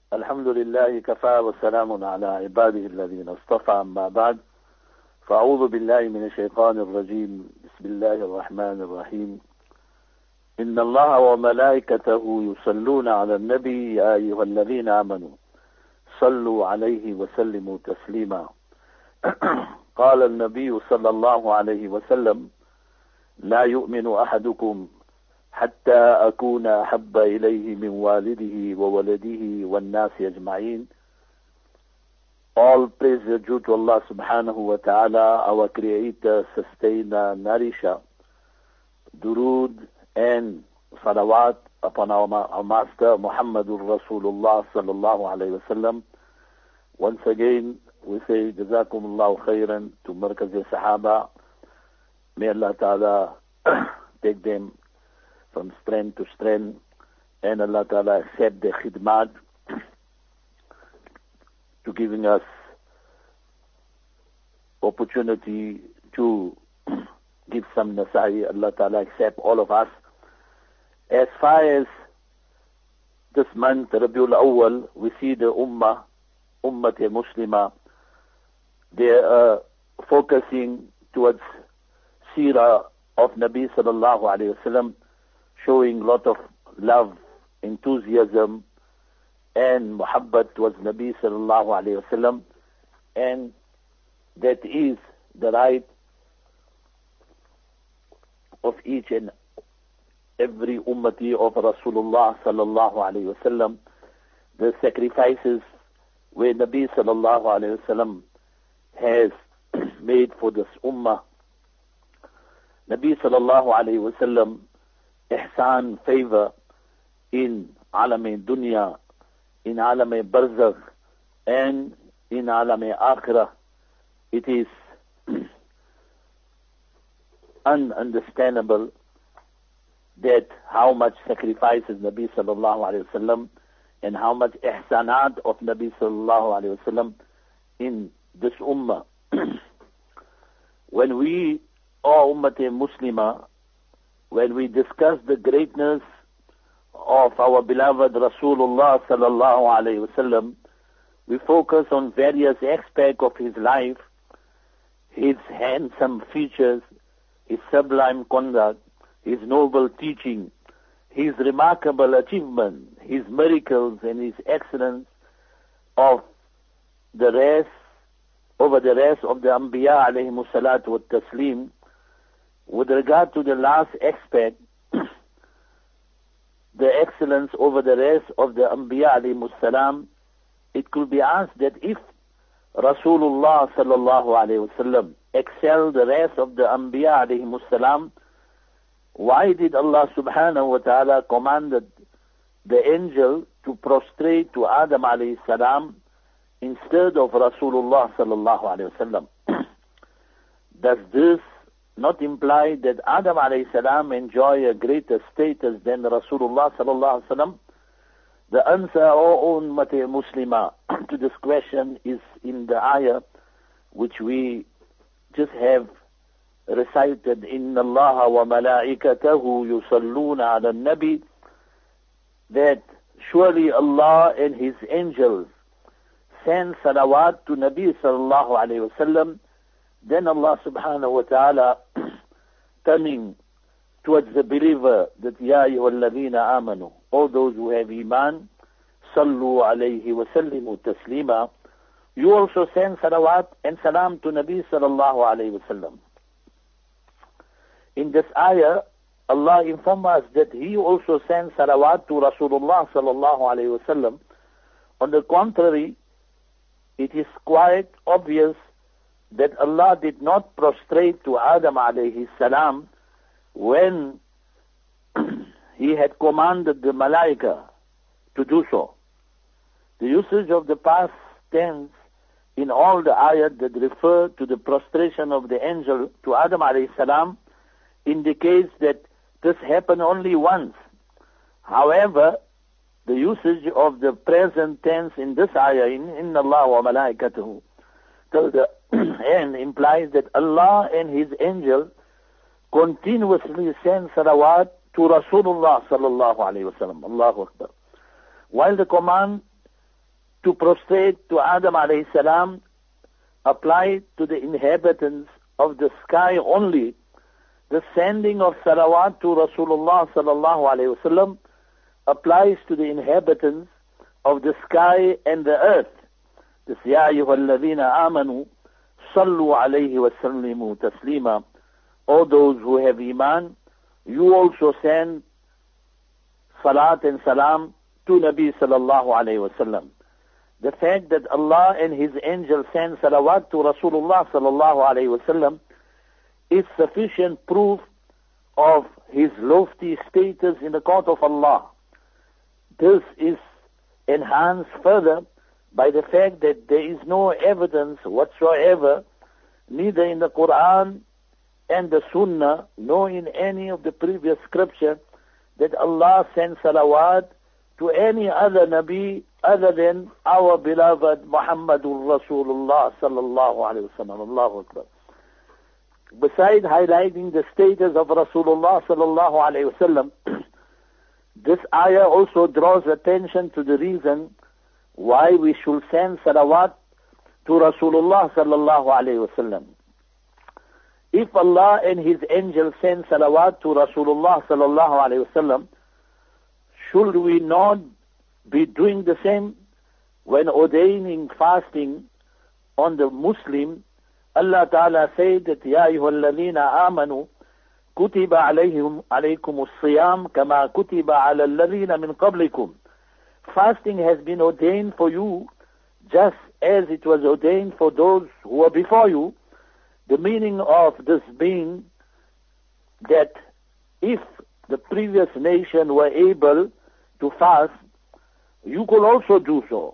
الحمد لله كفى وسلام على عباده الذين اصطفى أما بعد فأعوذ بالله من الشيطان الرجيم بسم الله الرحمن الرحيم إن الله وملائكته يصلون على النبي يا أيها الذين آمنوا صلوا عليه وسلموا تسليما قال النبي صلى الله عليه وسلم لا يؤمن أحدكم حتى أكون أحب إليه من والده وولده والناس أجمعين. All praise is due to Allah subhanahu wa ta'ala, our creator, sustainer, nourisher. Durood and salawat upon our master Muhammadur Rasulullah sallallahu alayhi wa sallam. Once again, we say Jazakumullahu khairan to Markaz al-Sahaba. May Allah ta'ala take them from strength to strength, and Allah Ta'ala accept the khidmat to giving us opportunity to give some nasai. Allah Ta'ala accept all of us. As far as this month, Rabiul Awwal, we see the Ummat Muslimah, they are focusing towards Seerah of Nabi Sallallahu Alaihi Wasallam, showing a lot of love, enthusiasm, and muhabbat towards Nabi Sallallahu Alaihi Wasallam, and that is the right of each and every ummati of Rasulullah Sallallahu Alaihi Wasallam. The sacrifices where Nabi Sallallahu Alaihi Wasallam has made for this ummah. Nabi Sallallahu Alaihi Wasallam ihsan, favor in alam dunya, in alam barzakh, and in alam akhirah. It is ununderstandable that how much sacrifices Nabi Sallallahu Alaihi Wasallam and how much ihsanat of Nabi Sallallahu Alaihi Wasallam in this ummah. When we, O Ummah-e-Muslimah, when we discuss the greatness of our beloved Rasulullah Sallallahu Alaihi Wasallam, we focus on various aspects of his life, his handsome features, his sublime conduct, his noble teaching, his remarkable achievement, his miracles, and his excellence of the rest, over the rest of the Anbiya alayhimus salatu wa taslim. With regard to the last aspect, the excellence over the rest of the Anbiya alayhimus salam, it could be asked that if Rasulullah sallallahu alayhi wasallam excelled the rest of the Anbiya alayhimus salam, why did Allah subhanahu wa ta'ala commanded the angel to prostrate to Adam alayhi salam instead of Rasulullah sallallahu alayhi wasallam? Does this not imply that Adam alayhi salam enjoy a greater status than Rasulullah sallallahu alayhi wasallam? The answer, O Ummah-e-Muslimah, to this question is in the ayah which we just have recited, Inna Allah wa malaikatahu yusalluna ala nabi, that surely Allah and His angels send salawat to Nabi sallallahu alayhi wasallam. Then Allah subhanahu wa ta'ala turning towards the believer that Ya ayyuhalladhina amanu, all those who have iman, sallu alayhi wa sallimu taslima, you also send salawat and salam to Nabi sallallahu alayhi wasallam. In this ayah, Allah informs us that He also sends salawat to Rasulullah sallallahu alayhi wasallam. On the contrary, it is quite obvious that Allah did not prostrate to Adam alayhi salam when He had commanded the malaika to do so. The usage of the past tense in all the ayat that refer to the prostration of the angel to Adam alayhi salam indicates that this happened only once. However, the usage of the present tense in this ayah, Inna Allah wa malaikatahu, till the end implies that Allah and His angel continuously send salawat to Rasulullah sallallahu alayhi wa sallam. Allahu Akbar. While the command to prostrate to Adam alayhi salam applied to the inhabitants of the sky only, the sending of salawat to Rasulullah sallallahu alayhi wasallam applies to the inhabitants of the sky and the earth. This Ya ayyuhalladhina amanu sallu alayhi wa sallimu taslima. All those who have iman, you also send salat and salam to Nabi sallallahu alayhi wasallam. The fact that Allah and His angels send salawat to Rasulullah sallallahu alayhi wasallam is sufficient proof of his lofty status in the court of Allah. This is enhanced further by the fact that there is no evidence whatsoever, neither in the Quran and the Sunnah, nor in any of the previous scripture, that Allah sent salawat to any other Nabi other than our beloved Muhammadur Rasulullah sallallahu alayhi wa sallam. Allahu Akbar. Besides highlighting the status of Rasulullah sallallahu alayhi wa sallam, this ayah also draws attention to the reason why we should send salawat to Rasulullah sallallahu alayhi wa sallam. If Allah and His angels send salawat to Rasulullah sallallahu alayhi wa sallam, should we not be doing the same when ordaining fasting on the Muslim? Allah Ta'ala said that Ya ayyuhalladhina amanu kutiba alaykum as-siyam kama kutiba ala alladhina min qablikum. Fasting has been ordained for you just as it was ordained for those who were before you. The meaning of this being that if the previous nation were able to fast, you could also do so.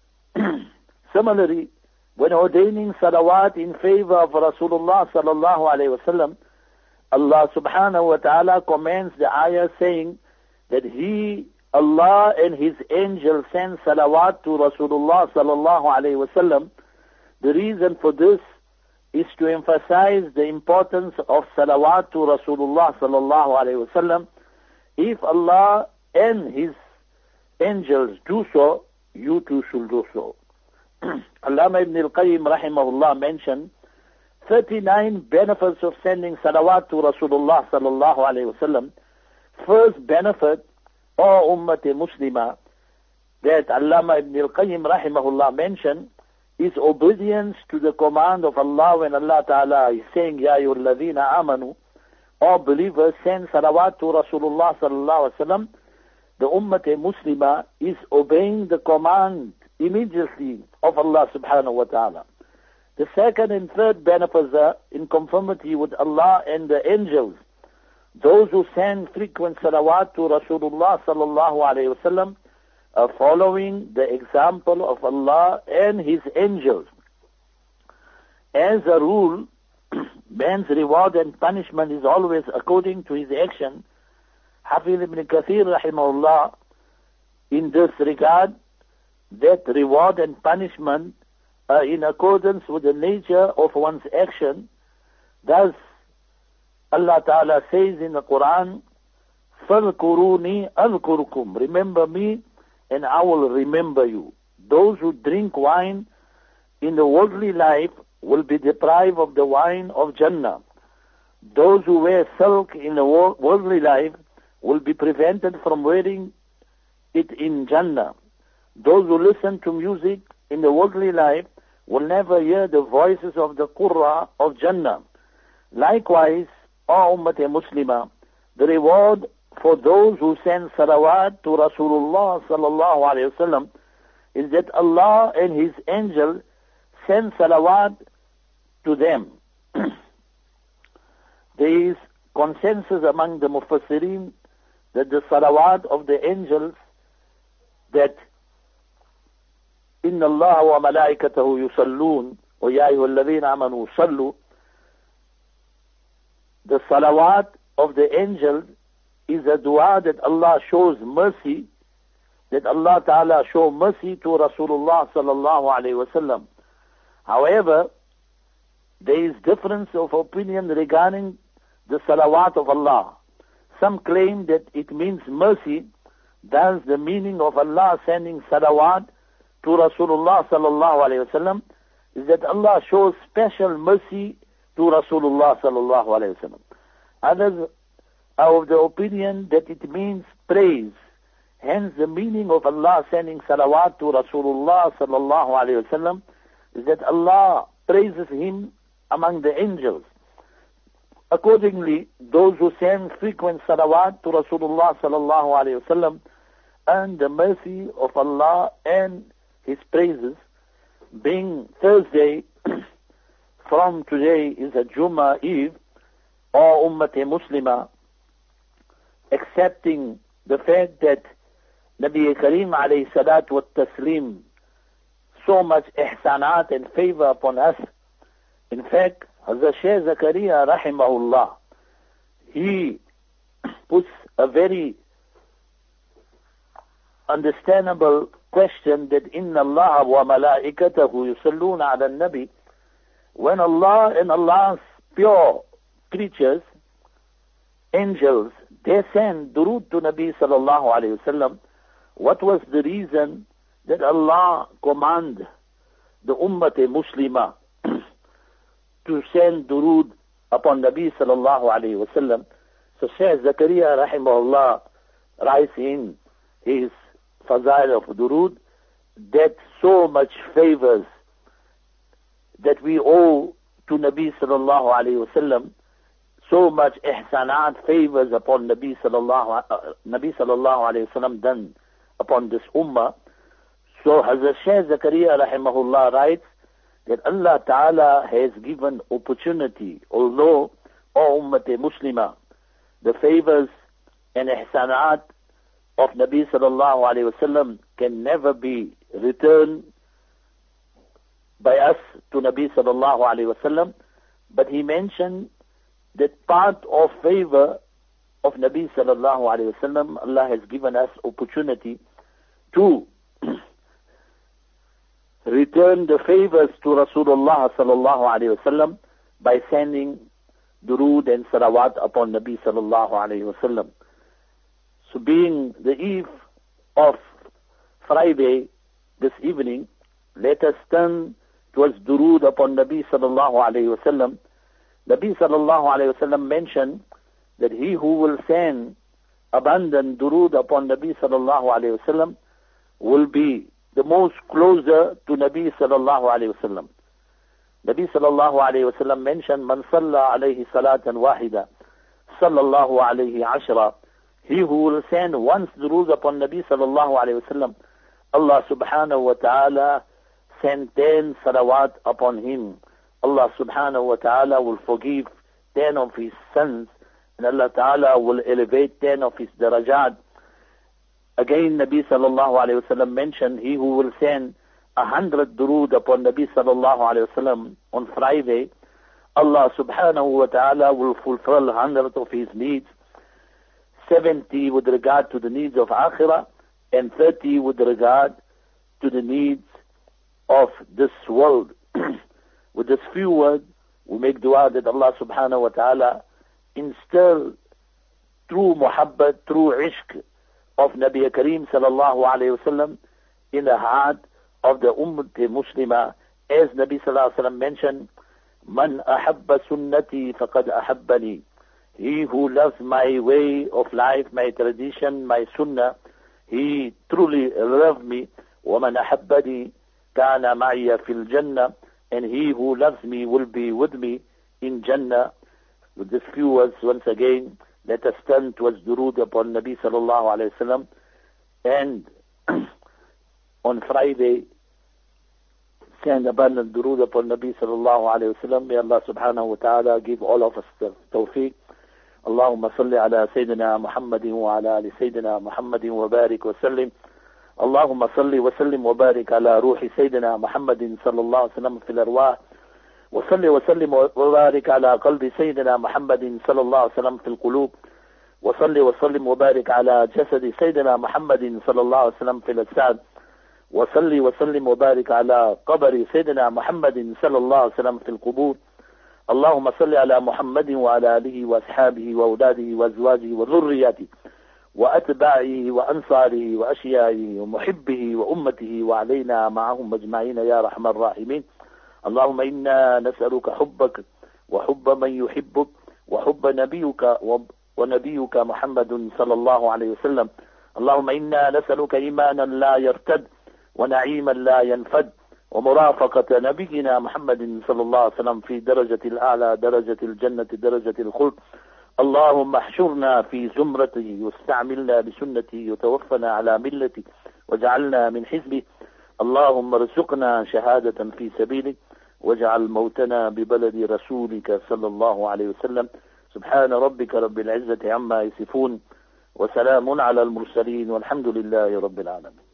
Similarly, when ordaining salawat in favor of Rasulullah sallallahu alayhi wa sallam, Allah subhanahu wa ta'ala commends the ayah saying that He, Allah and His angels send salawat to Rasulullah sallallahu alayhi wa sallam. The reason for this is to emphasize the importance of salawat to Rasulullah sallallahu alayhi wa sallam. If Allah and His angels do so, you too should do so. Allama ibn al-Qayyim rahimahullah mentioned 39 benefits of sending salawat to Rasulullah sallallahu alayhi wa sallam. First benefit, O Ummat Muslima, that Allama ibn al-Qayyim rahimahullah mentioned is obedience to the command of Allah when Allah Ta'ala is saying, Ya ayyuhalladhina amanu, all believers send salawat to Rasulullah sallallahu alayhi wa sallam. The Ummah Muslima is obeying the command immediately of Allah subhanahu wa ta'ala. The second and third benefits are in conformity with Allah and the angels. Those who send frequent salawat to Rasulullah sallallahu alayhi wa sallam are following the example of Allah and His angels. As a rule, man's reward and punishment is always according to his action. Hafiz ibn Kathir rahimahullah, in this regard, that reward and punishment are in accordance with the nature of one's action. Thus, Allah Ta'ala says in the Quran, فَاذْكُرُونِي أَذْكُرُكُمْ, remember me and I will remember you. Those who drink wine in the worldly life will be deprived of the wine of Jannah. Those who wear silk in the worldly life will be prevented from wearing it in Jannah. Those who listen to music in the worldly life will never hear the voices of the Qurra of Jannah. Likewise, O Ummah Muslima, the reward for those who send salawat to Rasulullah sallallahu alayhi wa sallam is that Allah and His angel send salawat to them. There is consensus among the Mufassirin that the salawat of the angels, that إِنَّ اللَّهَ وَمَلَائِكَتَهُ يُصَلُّونَ وَيَا أَيُّهَا الَّذِينَ آمَنُوا صَلُّوا, the salawat of the angels is a dua that Allah shows mercy, that Allah Ta'ala show mercy to Rasulullah sallallahu alayhi wa sallam. However, there is difference of opinion regarding the salawat of Allah. Some claim that it means mercy. Thus the meaning of Allah sending salawat to Rasulullah sallallahu alayhi wasallam is that Allah shows special mercy to Rasulullah sallallahu alayhi wasallam. Others are of the opinion that it means praise. Hence the meaning of Allah sending salawat to Rasulullah sallallahu alayhi wasallam is that Allah praises him among the angels. Accordingly, those who send frequent salawat to Rasulullah sallallahu alayhi wasallam earn the mercy of Allah and his praises. Being Thursday from today is a Jummah Eve, or Ummah-e-Muslimah, accepting the fact that Nabi Kareem alayhi salatu wa taslim so much ihsanat and favor upon us. In fact, Hazrat Shaykh Zakaria rahimahullah, he puts a very understandable question that Inna Allah wa malaikatahu yusalluna ala nabi. When Allah and Allah's pure creatures, angels, they send durood to Nabi sallallahu alayhi wasallam, what was the reason that Allah commanded the Ummah-e-Muslimah to send durood upon Nabi sallallahu alayhi wasallam? So Shaykh Zakaria rahimahullah writes in his Fazail of Durood that so much favors that we owe to Nabi sallallahu alayhi wasallam, so much ihsanat favors upon Nabi sallallahu alayhi wasallam done upon this ummah. So Hazrat Shaykh Zakaria rahimahullah writes that Allah Ta'ala has given opportunity, although O Ummah-e-Muslimah, the favors and ihsanat of Nabi sallallahu alayhi wasallam can never be returned by us to Nabi sallallahu alayhi wasallam, but he mentioned that part of favor of Nabi sallallahu alayhi wasallam, Allah has given us opportunity to return the favors to Rasulullah sallallahu alayhi wasallam by sending durood and salawat upon Nabi sallallahu alayhi wasallam. So being the eve of Friday this evening, let us turn towards durood upon Nabi sallallahu alayhi wasallam. Nabi sallallahu alayhi wasallam mentioned that he who will send abundant durood upon Nabi sallallahu alayhi wasallam will be the most closer to Nabi sallallahu alayhi wasallam. Nabi sallallahu alayhi wasallam mentioned, Man salla alayhi salatan wahida, sallallahu alayhi ashra. He who will send once durood upon Nabi sallallahu alayhi wasallam, Allah subhanahu wa ta'ala send 10 salawat upon him. Allah subhanahu wa ta'ala will forgive 10 of his sins, and Allah ta'ala will elevate 10 of his darajat. Again, Nabi sallallahu alayhi wasallam mentioned, he who will send 100 durood upon Nabi sallallahu alayhi wasallam on Friday, Allah subhanahu wa ta'ala will fulfill 100 of his needs, 70 with regard to the needs of akhirah, and 30 with regard to the needs of this world. With this few words, we make dua that Allah subhanahu wa ta'ala instill true muhabbat, true ishq of Nabi Kareem sallallahu alayhi wasallam in the heart of the Ummah-e-Muslimah. As Nabi sallallahu alayhi wasallam mentioned, Man ahabba sunnati faqad ahabbani. He who loves my way of life, my tradition, my sunnah, he truly loved me. وَمَنْ أَحَبَّنِي كَانَ مَعِيَ فِي الْجَنَّةِ. And he who loves me will be with me in Jannah. With these few words, once again, let us turn towards durood upon Nabi sallallahu alayhi wasallam. And on Friday, send abundant durood upon Nabi sallallahu alayhi wasallam. May Allah subhanahu wa ta'ala give all of us the tawfiq. اللهم صل على سيدنا محمد وعلى آل سيدنا محمد وبارك وسلم. اللهم صل وسلم وبارك على روح سيدنا محمد صلى الله عليه وسلم في الأرواح. وصل وسلم وبارك على قلب سيدنا محمد صلى الله عليه وسلم في القلوب. وصل وسلم وبارك على جسد سيدنا محمد صلى الله عليه وسلم في الأجساد. وصل وسلم وبارك على قبر سيدنا محمد صلى الله عليه وسلم في القبور. اللهم صل على محمد وعلى آله وأصحابه وأولاده وأزواجه وذرياته وأتباعه وأنصاره وأشيائه ومحبه وأمته وعلينا معهم أجمعين يا أرحم الراحمين. اللهم إنا نسألك حبك وحب من يحبك وحب نبيك ونبيك محمد صلى الله عليه وسلم. اللهم إنا نسألك إيمانا لا يرتد ونعيما لا ينفد ومرافقة نبينا محمد صلى الله عليه وسلم في درجة الأعلى، درجة الجنة، درجة الخلد. اللهم احشرنا في زمرته واستعملنا بسنته وتوفنا على ملته واجعلنا من حزبه. اللهم ارزقنا شهادة في سبيلك واجعل موتنا ببلد رسولك صلى الله عليه وسلم. سبحان ربك رب العزة عما يصفون وسلام على المرسلين والحمد لله رب العالمين.